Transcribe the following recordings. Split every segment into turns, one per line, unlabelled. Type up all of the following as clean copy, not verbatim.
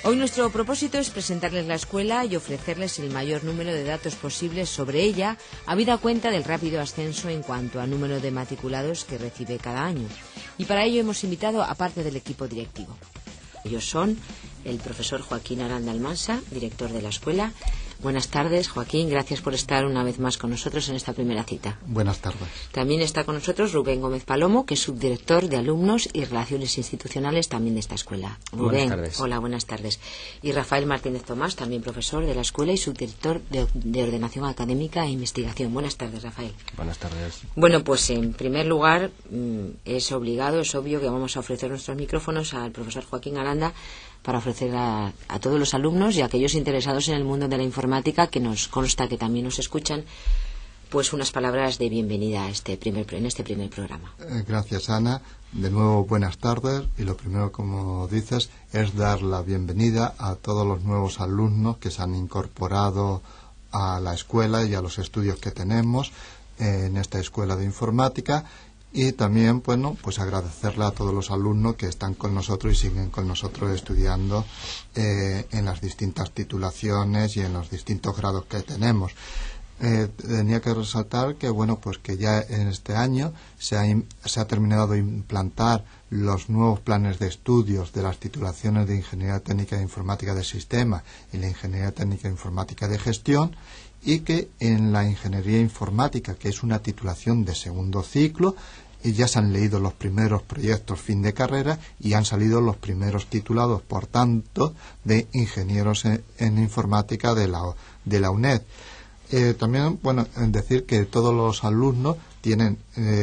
Hoy nuestro propósito es presentarles la escuela y ofrecerles el mayor número de datos posibles sobre ella, habida cuenta del rápido ascenso en cuanto a número de matriculados que recibe cada año. Y para ello hemos invitado a parte del equipo directivo. Ellos son el profesor Joaquín Aranda Almansa, director de la escuela. Buenas tardes, Joaquín. Gracias por estar una vez más con nosotros en esta primera cita.
Buenas tardes.
También está con nosotros Rubén Gómez Palomo, que es subdirector de Alumnos y Relaciones Institucionales también de esta escuela. Rubén,
buenas tardes.
Hola, buenas tardes. Y Rafael Martínez Tomás, también profesor de la escuela y subdirector de Ordenación Académica e Investigación. Buenas tardes, Rafael.
Buenas tardes.
Bueno, pues en primer lugar es obvio que vamos a ofrecer nuestros micrófonos al profesor Joaquín Aranda para ofrecer a todos los alumnos y a aquellos interesados en el mundo de la informática, que nos consta que también nos escuchan, pues unas palabras de bienvenida a en este primer programa.
Gracias, Ana. De nuevo, buenas tardes. Y lo primero, como dices, es dar la bienvenida a todos los nuevos alumnos que se han incorporado a la escuela y a los estudios que tenemos en esta escuela de informática. Y también, bueno, pues agradecerle a todos los alumnos que están con nosotros y siguen con nosotros estudiando en las distintas titulaciones y en los distintos grados que tenemos. Tenía que resaltar que, bueno, pues que ya en este año se ha terminado de implantar los nuevos planes de estudios de las titulaciones de Ingeniería Técnica e Informática de Sistemas y la Ingeniería Técnica e Informática de Gestión, y que en la Ingeniería Informática, que es una titulación de segundo ciclo, y ya se han leído los primeros proyectos fin de carrera y han salido los primeros titulados, por tanto, de ingenieros en informática de la UNED. También, bueno, decir que todos los alumnos tienen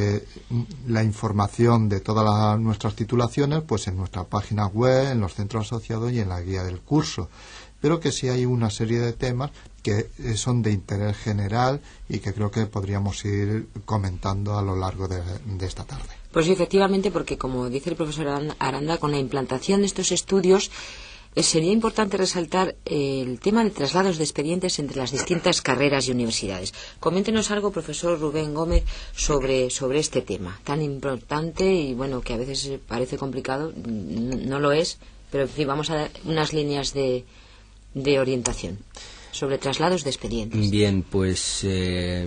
la información de todas nuestras titulaciones pues en nuestra página web, en los centros asociados y en la guía del curso. Pero que sí hay una serie de temas que son de interés general y que creo que podríamos ir comentando a lo largo de esta tarde.
Pues efectivamente, porque como dice el profesor Aranda, con la implantación de estos estudios sería importante resaltar el tema de traslados de expedientes entre las distintas carreras y universidades. Coméntenos algo, profesor Rubén Gómez, sobre este tema tan importante y, bueno, que a veces parece complicado, no lo es, pero en fin, vamos a dar unas líneas de orientación sobre traslados de expedientes.
Bien, pues el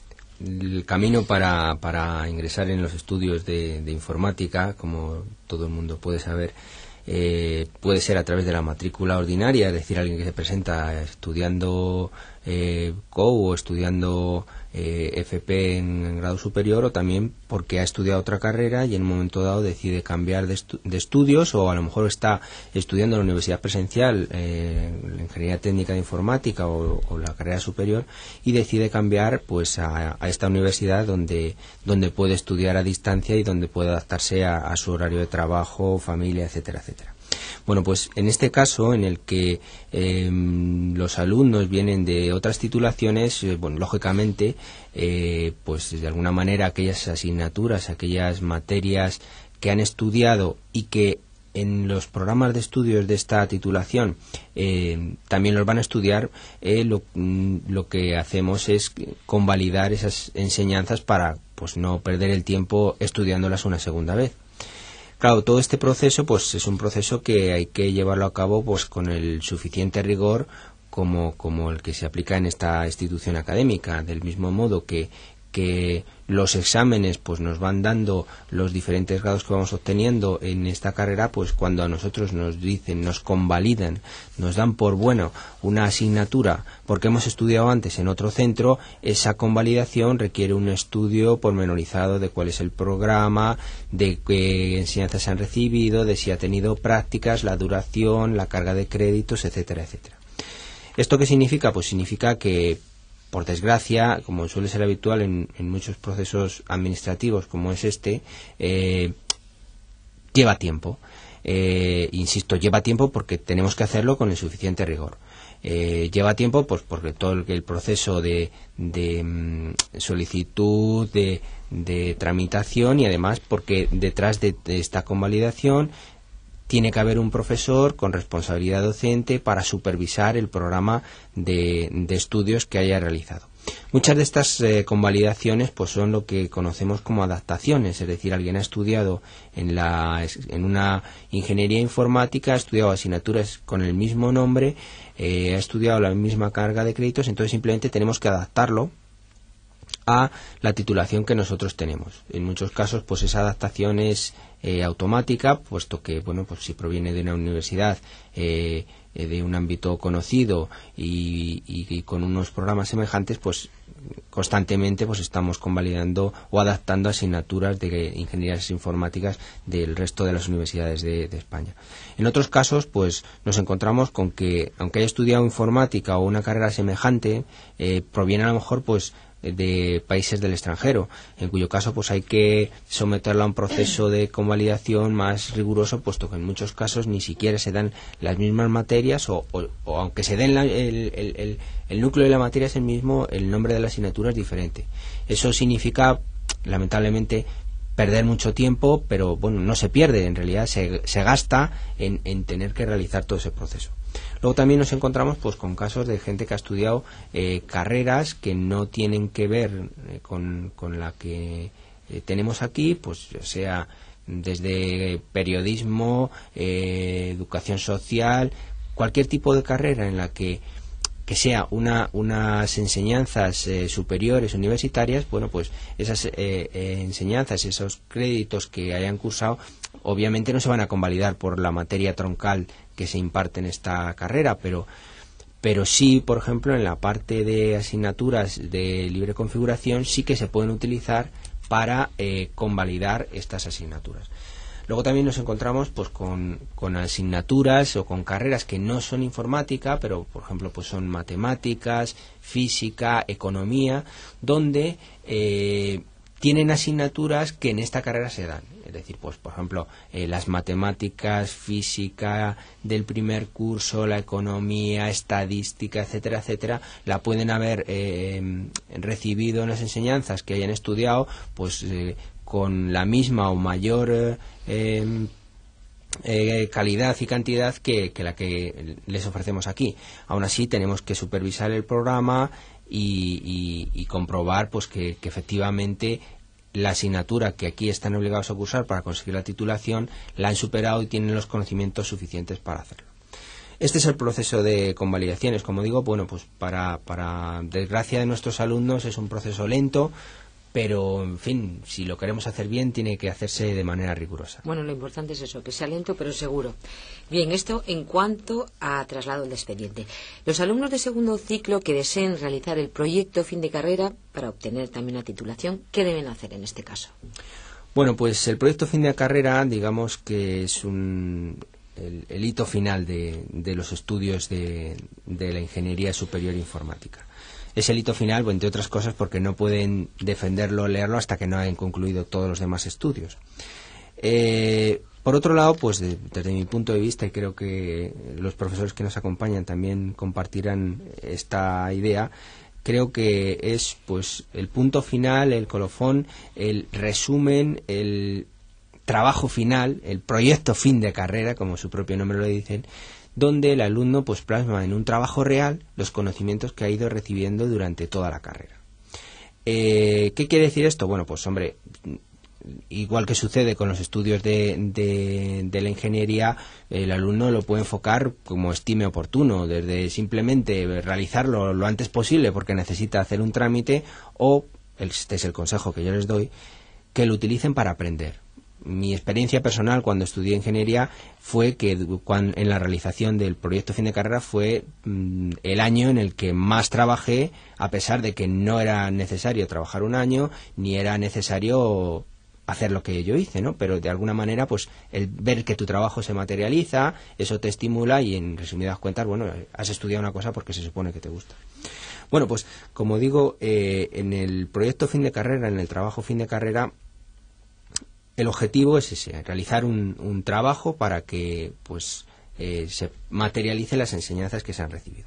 camino para ingresar en los estudios de informática, como todo el mundo puede saber, puede ser a través de la matrícula ordinaria, es decir, alguien que se presenta estudiando COU o estudiando FP en grado superior, o también porque ha estudiado otra carrera y en un momento dado decide cambiar de estudios, o a lo mejor está estudiando en la universidad presencial la ingeniería técnica de informática o la carrera superior y decide cambiar pues a esta universidad donde puede estudiar a distancia y donde puede adaptarse a su horario de trabajo, familia, etcétera, etcétera. Bueno, pues en este caso, en el que los alumnos vienen de otras titulaciones, bueno, lógicamente, pues de alguna manera aquellas asignaturas, aquellas materias que han estudiado y que en los programas de estudios de esta titulación también los van a estudiar, lo que hacemos es convalidar esas enseñanzas para pues no perder el tiempo estudiándolas una segunda vez. Claro, todo este proceso pues es un proceso que hay que llevarlo a cabo pues con el suficiente rigor como el que se aplica en esta institución académica, del mismo modo que los exámenes pues nos van dando los diferentes grados que vamos obteniendo en esta carrera, pues cuando a nosotros nos dicen, nos convalidan, nos dan por bueno una asignatura porque hemos estudiado antes en otro centro, esa convalidación requiere un estudio pormenorizado de cuál es el programa, de qué enseñanzas se han recibido, de si ha tenido prácticas, la duración, la carga de créditos, etcétera, etcétera. ¿Esto qué significa? Pues significa que, por desgracia, como suele ser habitual en muchos procesos administrativos como es este, lleva tiempo. Insisto, lleva tiempo porque tenemos que hacerlo con el suficiente rigor. Lleva tiempo pues porque todo el proceso de solicitud, de tramitación, y además porque detrás de esta convalidación tiene que haber un profesor con responsabilidad docente para supervisar el programa de estudios que haya realizado. Muchas de estas convalidaciones pues son lo que conocemos como adaptaciones, es decir, alguien ha estudiado en una ingeniería informática, ha estudiado asignaturas con el mismo nombre, ha estudiado la misma carga de créditos, entonces simplemente tenemos que adaptarlo a la titulación que nosotros tenemos. En muchos casos pues esa adaptación es automática, puesto que bueno, pues si proviene de una universidad de un ámbito conocido y con unos programas semejantes, pues constantemente pues estamos convalidando o adaptando asignaturas de ingenierías informáticas del resto de las universidades de España. En otros casos pues nos encontramos con que aunque haya estudiado informática o una carrera semejante, proviene a lo mejor pues de países del extranjero, en cuyo caso pues hay que someterlo a un proceso de convalidación más riguroso, puesto que en muchos casos ni siquiera se dan las mismas materias o aunque se den el núcleo de la materia es el mismo, el nombre de la asignatura es diferente. Eso significa lamentablemente perder mucho tiempo, pero bueno, no se pierde, en realidad se gasta en tener que realizar todo ese proceso. Luego también nos encontramos pues con casos de gente que ha estudiado carreras que no tienen que ver con la que tenemos aquí, pues ya sea desde periodismo, educación social, cualquier tipo de carrera en la que sea unas enseñanzas superiores universitarias, bueno, pues esas enseñanzas, esos créditos que hayan cursado, obviamente no se van a convalidar por la materia troncal que se imparte en esta carrera, pero sí, por ejemplo, en la parte de asignaturas de libre configuración sí que se pueden utilizar para convalidar estas asignaturas. Luego también nos encontramos pues con asignaturas o con carreras que no son informática, pero por ejemplo pues son matemáticas, física, economía, donde tienen asignaturas que en esta carrera se dan. Es decir, pues por ejemplo, las matemáticas, física del primer curso, la economía, estadística, etcétera, etcétera, la pueden haber recibido en las enseñanzas que hayan estudiado, pues con la misma o mayor calidad y cantidad que la que les ofrecemos aquí. Aún así tenemos que supervisar el programa y comprobar pues que efectivamente la asignatura que aquí están obligados a cursar para conseguir la titulación la han superado y tienen los conocimientos suficientes para hacerlo. Este es el proceso de convalidaciones. Como digo, bueno, pues para desgracia de nuestros alumnos es un proceso lento, pero en fin, si lo queremos hacer bien tiene que hacerse de manera rigurosa.
Bueno, lo importante es eso, que sea lento pero seguro. Bien, esto en cuanto a traslado del expediente. Los alumnos de segundo ciclo que deseen realizar el proyecto fin de carrera para obtener también la titulación, ¿qué deben hacer en este caso?
Bueno, pues el proyecto fin de carrera, digamos que es el hito final de los estudios de la Ingeniería Superior Informática. Es el hito final, entre otras cosas, porque no pueden defenderlo o leerlo hasta que no hayan concluido todos los demás estudios. Por otro lado, pues desde mi punto de vista, y creo que los profesores que nos acompañan también compartirán esta idea, creo que es pues el punto final, el colofón, el resumen, el trabajo final, el proyecto fin de carrera, como su propio nombre lo dicen, donde el alumno pues plasma en un trabajo real los conocimientos que ha ido recibiendo durante toda la carrera. ¿Qué quiere decir esto? Bueno, pues hombre, igual que sucede con los estudios de la ingeniería, el alumno lo puede enfocar como estime oportuno, desde simplemente realizarlo lo antes posible porque necesita hacer un trámite, o, este es el consejo que yo les doy, que lo utilicen para aprender. Mi experiencia personal cuando estudié ingeniería fue que en la realización del proyecto fin de carrera fue el año en el que más trabajé, a pesar de que no era necesario trabajar un año, ni era necesario hacer lo que yo hice, ¿no? Pero de alguna manera, pues el ver que tu trabajo se materializa, eso te estimula y en resumidas cuentas, bueno, has estudiado una cosa porque se supone que te gusta. Bueno, pues como digo, en el proyecto fin de carrera, en el trabajo fin de carrera, el objetivo es ese, realizar un trabajo para que pues se materialicen las enseñanzas que se han recibido.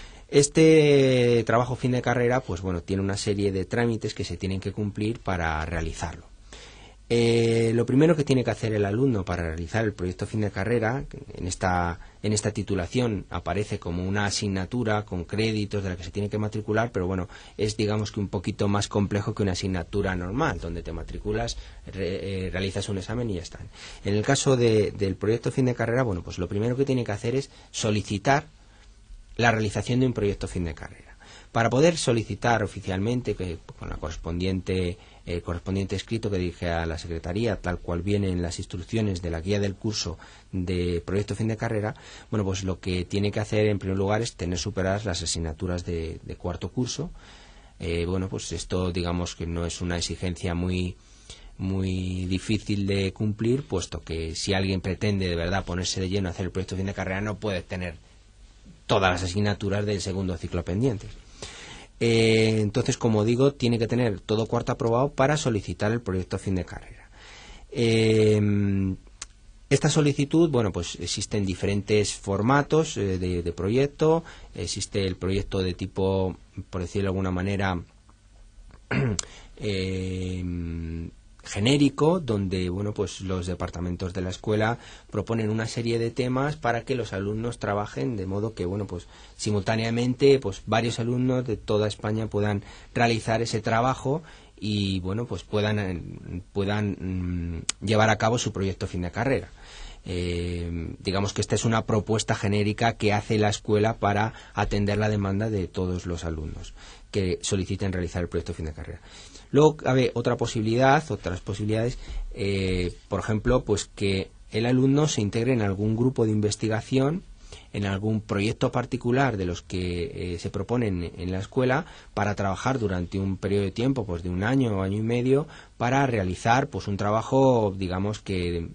Este trabajo fin de carrera pues bueno, tiene una serie de trámites que se tienen que cumplir para realizarlo. Lo primero que tiene que hacer el alumno para realizar el proyecto fin de carrera, en esta titulación aparece como una asignatura con créditos de la que se tiene que matricular, pero bueno, es digamos que un poquito más complejo que una asignatura normal, donde te matriculas, realizas un examen y ya está. En el caso del proyecto fin de carrera, bueno, pues lo primero que tiene que hacer es solicitar la realización de un proyecto fin de carrera. Para poder solicitar oficialmente, con la correspondiente escrito que dirige a la Secretaría, tal cual viene en las instrucciones de la guía del curso de proyecto fin de carrera, bueno, pues lo que tiene que hacer en primer lugar es tener superadas las asignaturas de cuarto curso. Bueno, pues esto digamos que no es una exigencia muy difícil de cumplir, puesto que si alguien pretende de verdad ponerse de lleno a hacer el proyecto fin de carrera, no puede tener todas las asignaturas del segundo ciclo pendientes. Entonces, como digo, tiene que tener todo cuarto aprobado para solicitar el proyecto fin de carrera. Esta solicitud, bueno, pues existen diferentes formatos de proyecto. Existe el proyecto de tipo, por decirlo de alguna manera, genérico, donde bueno, pues los departamentos de la escuela proponen una serie de temas para que los alumnos trabajen, de modo que bueno, pues simultáneamente pues varios alumnos de toda España puedan realizar ese trabajo y bueno, pues puedan llevar a cabo su proyecto fin de carrera. Digamos que esta es una propuesta genérica que hace la escuela para atender la demanda de todos los alumnos que soliciten realizar el proyecto fin de carrera. Luego cabe otras posibilidades, por ejemplo, pues que el alumno se integre en algún grupo de investigación, en algún proyecto particular de los que se proponen en la escuela, para trabajar durante un periodo de tiempo, pues de un año o año y medio, para realizar pues un trabajo, digamos que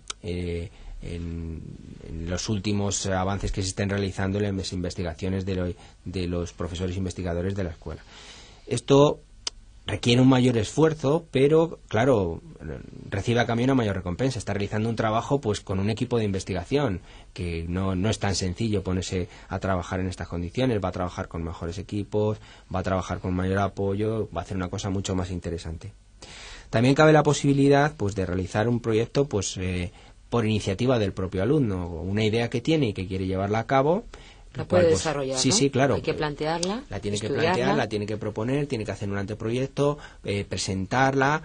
en los últimos avances que se estén realizando en las investigaciones de los profesores investigadores de la escuela. Esto requiere un mayor esfuerzo, pero claro, recibe a cambio una mayor recompensa. Está realizando un trabajo pues con un equipo de investigación, que no es tan sencillo ponerse a trabajar en estas condiciones. Va a trabajar con mejores equipos, va a trabajar con mayor apoyo, va a hacer una cosa mucho más interesante. También cabe la posibilidad pues de realizar un proyecto pues por iniciativa del propio alumno, una idea que tiene y que quiere llevarla a cabo.
La puede desarrollar,
sí,
¿no?
Sí, claro.
Hay que plantearla,
la tiene
estudiarla.
que plantear, la tiene que proponer, tiene que hacer un anteproyecto, presentarla,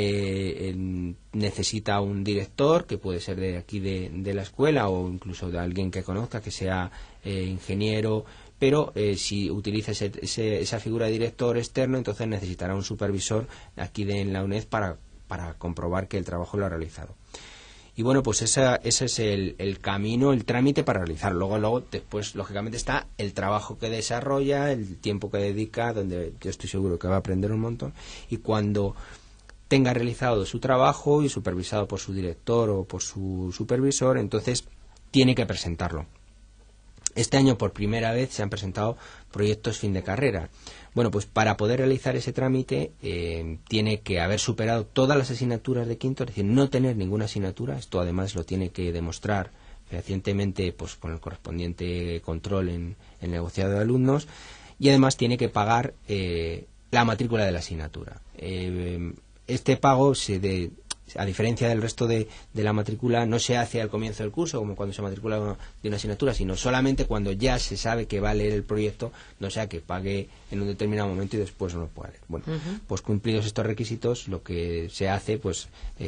necesita un director, que puede ser de aquí de la escuela o incluso de alguien que conozca, que sea ingeniero, pero si utiliza esa figura de director externo, entonces necesitará un supervisor aquí en la UNED para comprobar que el trabajo lo ha realizado. Y bueno, pues ese es el camino, el trámite para realizarlo. Luego, después, lógicamente, está el trabajo que desarrolla, el tiempo que dedica, donde yo estoy seguro que va a aprender un montón. Y cuando tenga realizado su trabajo y supervisado por su director o por su supervisor, entonces tiene que presentarlo. Este año, por primera vez, se han presentado proyectos fin de carrera. Bueno, pues para poder realizar ese trámite tiene que haber superado todas las asignaturas de quinto, es decir, no tener ninguna asignatura. Esto además lo tiene que demostrar fehacientemente pues con el correspondiente control en el negociado de alumnos, y además tiene que pagar la matrícula de la asignatura. Este pago a diferencia del resto de la matrícula, no se hace al comienzo del curso, como cuando se matricula de una asignatura, sino solamente cuando ya se sabe que va a leer el proyecto, no sea que pague en un determinado momento y después no lo pueda leer. Bueno, pues cumplidos estos requisitos, lo que se hace pues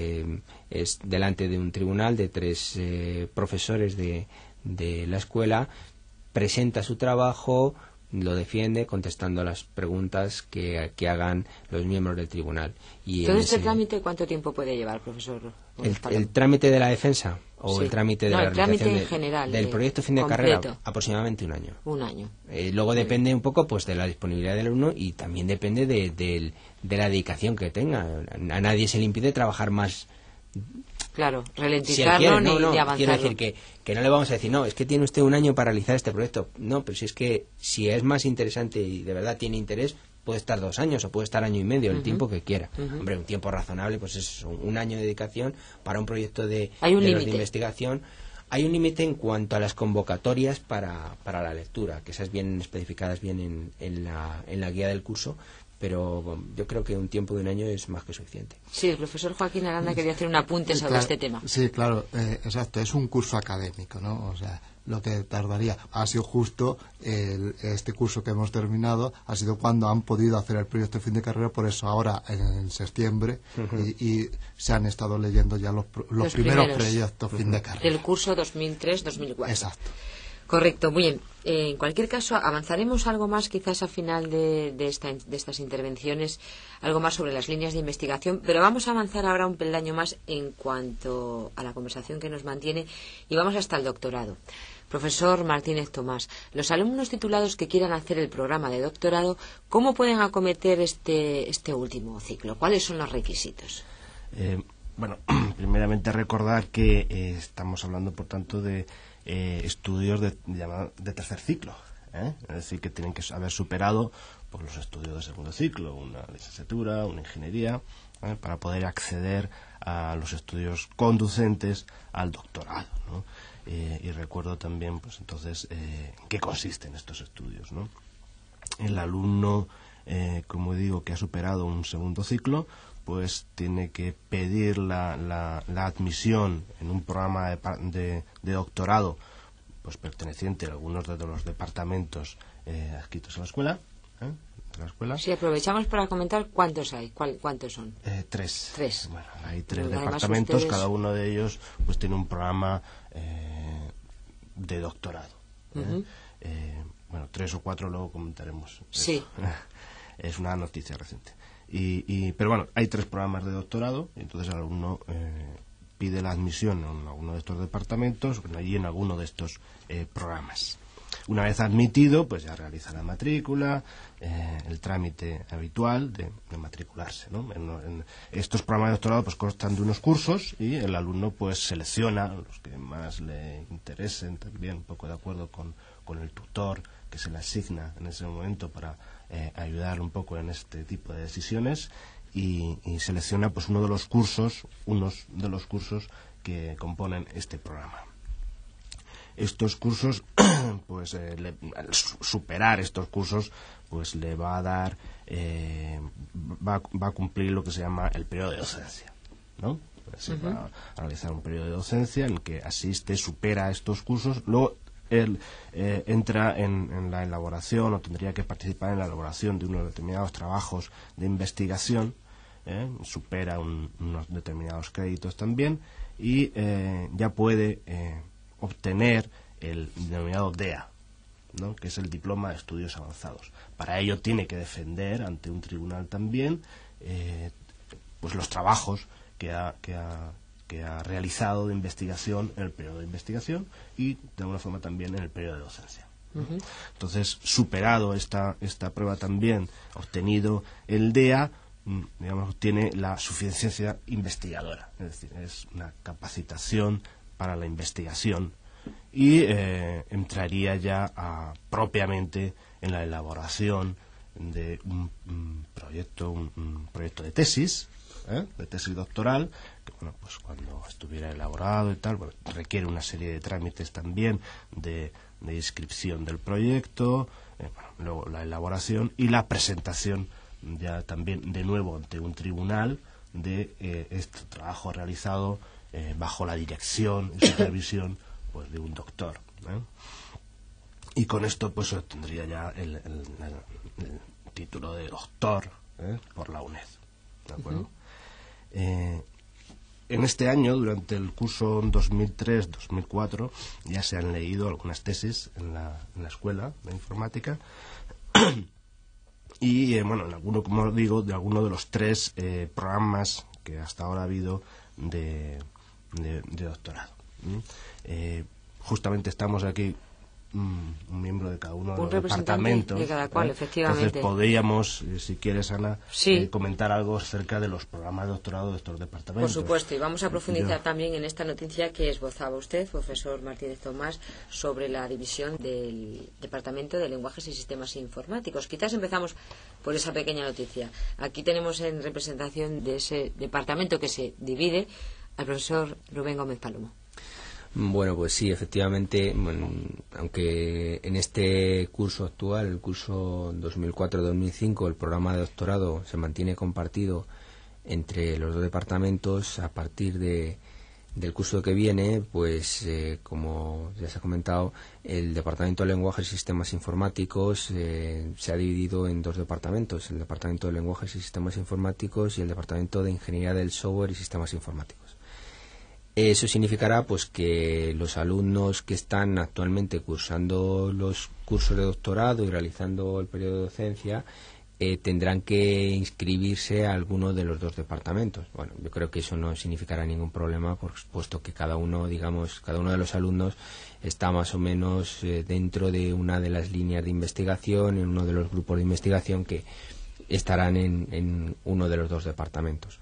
es delante de un tribunal de 3 profesores de la escuela, presenta su trabajo, lo defiende contestando a las preguntas que hagan los miembros del tribunal. Y
¿Todo este trámite cuánto tiempo puede llevar, profesor?
¿El trámite de la defensa o
sí.
el trámite de
no,
la
el trámite
realización
en general,
del proyecto fin de
completo.
Carrera? Aproximadamente un año.
Un año.
Luego depende un poco pues de la disponibilidad del alumno y también depende de la dedicación que tenga. A nadie se le impide trabajar más.
Claro,
Si
ralentizarlo
quiere,
ni avanzarlo.
Quiero decir que no le vamos a decir, no, es que tiene usted un año para realizar este proyecto. No, pero si es que si es más interesante y de verdad tiene interés, puede estar 2 años o puede estar año y medio, el tiempo que quiera. Hombre, un tiempo razonable, pues es un año de dedicación para un proyecto de investigación. Hay un límite en cuanto a las convocatorias para la lectura, que esas vienen especificadas bien en la guía del curso, pero yo creo que un tiempo de un año es más que suficiente.
Sí, el profesor Joaquín Aranda quería hacer un apunte sobre este tema.
Sí, claro, exacto, es un curso académico, ¿no? O sea, lo que tardaría ha sido justo este curso que hemos terminado, ha sido cuando han podido hacer el proyecto de fin de carrera, por eso ahora en septiembre y se han estado leyendo ya los primeros proyectos fin de carrera.
Del curso 2003-2004.
Exacto.
Correcto, muy bien. En cualquier caso, avanzaremos algo más quizás al final de estas intervenciones, algo más sobre las líneas de investigación, pero vamos a avanzar ahora un peldaño más en cuanto a la conversación que nos mantiene y vamos hasta el doctorado. Profesor Martínez Tomás, los alumnos titulados que quieran hacer el programa de doctorado, ¿cómo pueden acometer este último ciclo? ¿Cuáles son los requisitos?
Bueno, primeramente recordar que estamos hablando, por tanto, de estudios de tercer ciclo, es decir, que tienen que haber superado pues, los estudios de segundo ciclo, una licenciatura, una ingeniería, para poder acceder a los estudios conducentes al doctorado, ¿no? Y recuerdo también, pues entonces, en qué consisten estos estudios, ¿no? El alumno, como digo, que ha superado un segundo ciclo, pues tiene que pedir la admisión en un programa de doctorado pues perteneciente a algunos de los departamentos adscritos a la escuela.
Sí, aprovechamos para comentar cuántos hay. ¿Cuántos son?
Tres. Bueno, hay tres
Además,
departamentos,
ustedes...
cada uno de ellos pues tiene un programa de doctorado. Bueno, 3 o 4 luego comentaremos.
Sí.
Es una noticia reciente. Pero bueno, hay 3 programas de doctorado, y entonces el alumno pide la admisión en alguno de estos departamentos y en alguno de estos programas. Una vez admitido, pues ya realiza la matrícula, el trámite habitual de matricularse, ¿no? En estos programas de doctorado pues constan de unos cursos y el alumno pues selecciona los que más le interesen, también un poco de acuerdo con el tutor que se le asigna en ese momento para ayudar un poco en este tipo de decisiones y selecciona pues unos de los cursos que componen este programa. Estos cursos, pues al superar estos cursos, pues le va a dar, va a cumplir lo que se llama el periodo de docencia, ¿no? Pues va a realizar un periodo de docencia en el que asiste, supera estos cursos, luego él entra en la elaboración o tendría que participar en la elaboración de unos determinados trabajos de investigación, supera unos determinados créditos también y ya puede obtener el denominado DEA, ¿no? Que es el Diploma de Estudios Avanzados. Para ello tiene que defender ante un tribunal también pues los trabajos que ha realizado de investigación en el periodo de investigación y de alguna forma también en el periodo de docencia. Entonces, superado esta prueba también, obtenido el DEA, digamos, tiene la suficiencia investigadora, es decir, es una capacitación para la investigación y entraría ya propiamente en la elaboración de un proyecto de tesis doctoral, que bueno, pues cuando estuviera elaborado y tal, bueno, requiere una serie de trámites también de inscripción del proyecto, luego la elaboración y la presentación ya también de nuevo ante un tribunal de este trabajo realizado bajo la dirección y supervisión pues de un doctor, y con esto pues obtendría ya el título de doctor por la UNED, ¿de acuerdo? En este año, durante el curso 2003-2004, ya se han leído algunas tesis en la escuela de informática y bueno, en alguno, como digo, de alguno de los 3 programas que hasta ahora ha habido de doctorado. Justamente estamos aquí un miembro de cada uno de los departamentos,
de cada cual, efectivamente.
Entonces podríamos, si quieres, Ana,
sí,
comentar algo acerca de los programas de doctorado de estos departamentos.
Por supuesto, y vamos a profundizar también en esta noticia que esbozaba usted, profesor Martínez Tomás, sobre la división del Departamento de Lenguajes y Sistemas Informáticos. Quizás empezamos por esa pequeña noticia. Aquí tenemos en representación de ese departamento que se divide al profesor Rubén Gómez Palomo.
Bueno, pues sí, efectivamente, bueno, aunque en este curso actual, el curso 2004-2005, el programa de doctorado se mantiene compartido entre los dos departamentos, a partir del curso que viene, pues como ya se ha comentado, el Departamento de Lenguajes y Sistemas Informáticos se ha dividido en dos departamentos, el Departamento de Lenguajes y Sistemas Informáticos y el Departamento de Ingeniería del Software y Sistemas Informáticos. Eso significará pues que los alumnos que están actualmente cursando los cursos de doctorado y realizando el periodo de docencia tendrán que inscribirse a alguno de los dos departamentos. Bueno, yo creo que eso no significará ningún problema, puesto que cada uno de los alumnos está más o menos dentro de una de las líneas de investigación, en uno de los grupos de investigación que estarán en uno de los dos departamentos.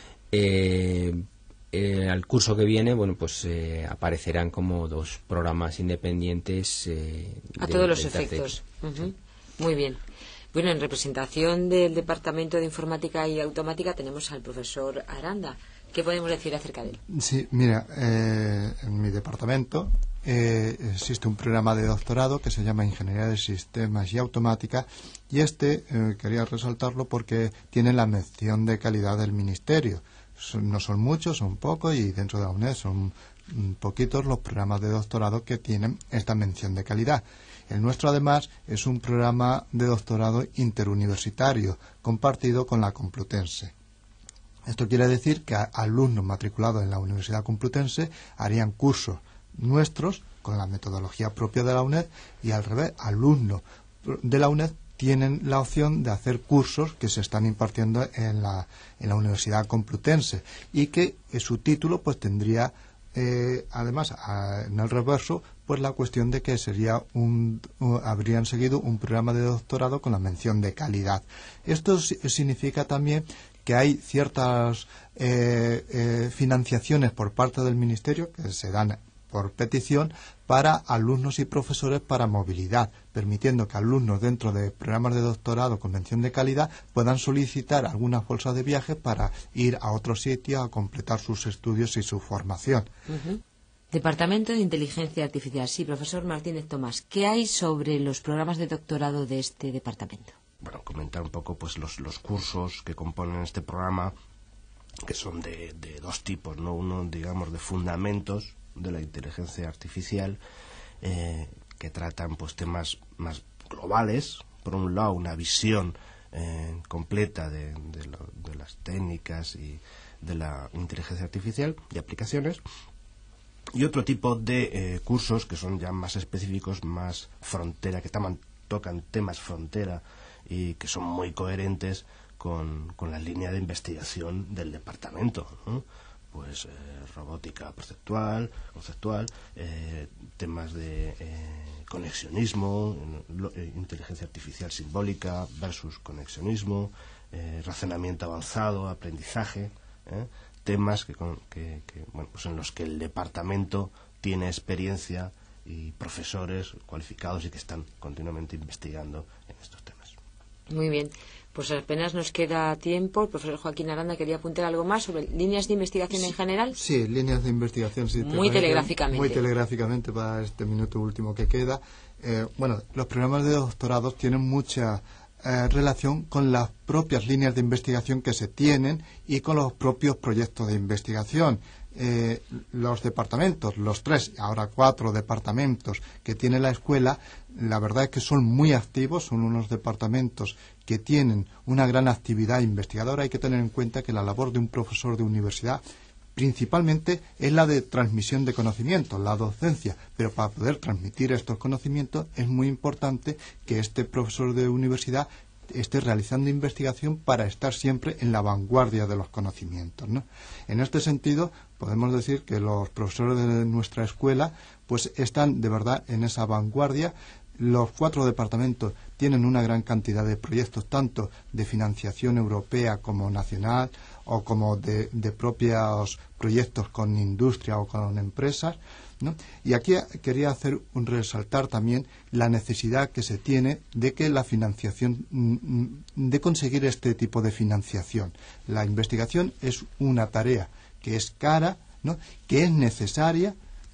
Al curso que viene, bueno, pues aparecerán como dos programas independientes
a todos los efectos.
Sí.
Muy bien. Bueno, en representación del Departamento de Informática y Automática tenemos al profesor Aranda. ¿Qué podemos decir acerca de él?
Sí, mira, en mi departamento existe un programa de doctorado que se llama Ingeniería de Sistemas y Automática, y quería resaltarlo porque tiene la mención de calidad del Ministerio. No son muchos, son pocos, y dentro de la UNED son poquitos los programas de doctorado que tienen esta mención de calidad. El nuestro, además, es un programa de doctorado interuniversitario compartido con la Complutense. Esto quiere decir que alumnos matriculados en la Universidad Complutense harían cursos nuestros con la metodología propia de la UNED, y al revés, alumnos de la UNED tienen la opción de hacer cursos que se están impartiendo en la Universidad Complutense, y que su título pues tendría además en el reverso pues la cuestión de que habrían seguido un programa de doctorado con la mención de calidad. Esto significa también que hay ciertas financiaciones por parte del Ministerio que se dan por petición para alumnos y profesores para movilidad, permitiendo que alumnos dentro de programas de doctorado con mención de calidad puedan solicitar algunas bolsas de viaje para ir a otro sitio a completar sus estudios y su formación.
Departamento de Inteligencia Artificial. Sí, profesor Martínez Tomás, ¿qué hay sobre los programas de doctorado de este departamento?
Bueno, comentar un poco pues los cursos que componen este programa, que son de dos tipos, ¿no? Uno, digamos, de fundamentos de la inteligencia artificial, que tratan pues temas más globales. Por un lado, una visión completa de las técnicas y de la inteligencia artificial y aplicaciones, y otro tipo de cursos que son ya más específicos, más frontera, que tocan temas frontera y que son muy coherentes con la línea de investigación del departamento, ¿no? Pues robótica conceptual, temas de conexionismo, inteligencia artificial simbólica versus conexionismo, razonamiento avanzado, aprendizaje, temas que bueno, pues en los que el departamento tiene experiencia y profesores cualificados y que están continuamente investigando en estos temas.
Muy bien. Pues apenas nos queda tiempo. El profesor Joaquín Aranda quería apuntar algo más sobre líneas de investigación en general.
Sí, líneas de investigación. Sí,
muy telegráficamente.
Muy telegráficamente para este minuto último que queda. Bueno, los programas de doctorados tienen mucha relación con las propias líneas de investigación que se tienen y con los propios proyectos de investigación. Los departamentos, los 3, ahora 4 departamentos que tiene la escuela, la verdad es que son muy activos, son unos departamentos que tienen una gran actividad investigadora. Hay que tener en cuenta que la labor de un profesor de universidad principalmente es la de transmisión de conocimientos, la docencia, pero para poder transmitir estos conocimientos es muy importante que este profesor de universidad esté realizando investigación para estar siempre en la vanguardia de los conocimientos, ¿no? En este sentido, podemos decir que los profesores de nuestra escuela pues están de verdad en esa vanguardia. Los 4 departamentos tienen una gran cantidad de proyectos, tanto de financiación europea como nacional, o como de propios proyectos con industria o con empresas, ¿no? Y aquí quería resaltar también la necesidad que se tiene de que la financiación, de conseguir este tipo de financiación. La investigación es una tarea que es cara, ¿no? Que es necesaria,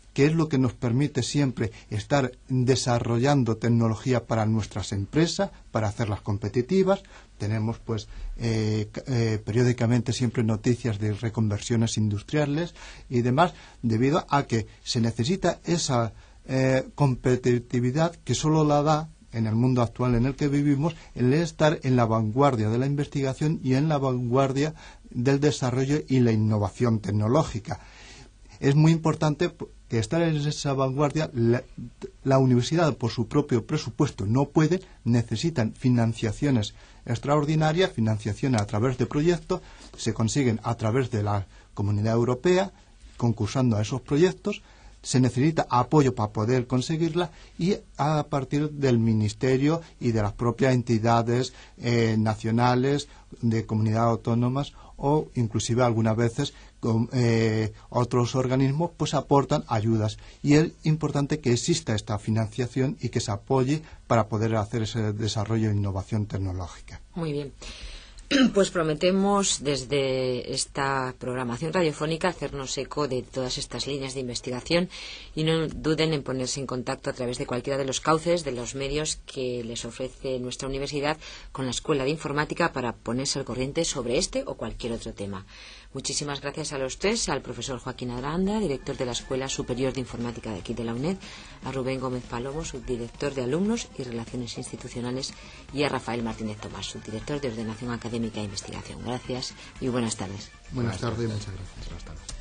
que es lo que nos permite siempre estar desarrollando tecnología para nuestras empresas, para hacerlas competitivas. Tenemos pues periódicamente siempre noticias de reconversiones industriales y demás, debido a que se necesita esa competitividad que solo la da, en el mundo actual en el que vivimos, el estar en la vanguardia de la investigación y en la vanguardia del desarrollo y la innovación tecnológica. Es muy importante que estar en esa vanguardia. La universidad, por su propio presupuesto, no puede, necesitan financiaciones extraordinarias, financiaciones a través de proyectos, se consiguen a través de la Comunidad Europea, concursando a esos proyectos. Se necesita apoyo para poder conseguirla, y a partir del Ministerio y de las propias entidades nacionales, de comunidades autónomas, o inclusive algunas veces otros organismos pues aportan ayudas, y es importante que exista esta financiación y que se apoye para poder hacer ese desarrollo e innovación tecnológica.
Muy bien. Pues prometemos desde esta programación radiofónica hacernos eco de todas estas líneas de investigación, y no duden en ponerse en contacto a través de cualquiera de los cauces, de los medios que les ofrece nuestra universidad con la Escuela de Informática, para ponerse al corriente sobre este o cualquier otro tema. Muchísimas gracias a los tres, al profesor Joaquín Aranda, director de la Escuela Superior de Informática de aquí de la UNED, a Rubén Gómez Palomo, subdirector de Alumnos y Relaciones Institucionales, y a Rafael Martínez Tomás, subdirector de Ordenación Académica e Investigación. Gracias y buenas tardes.
Buenas tardes y muchas gracias.
Buenas tardes.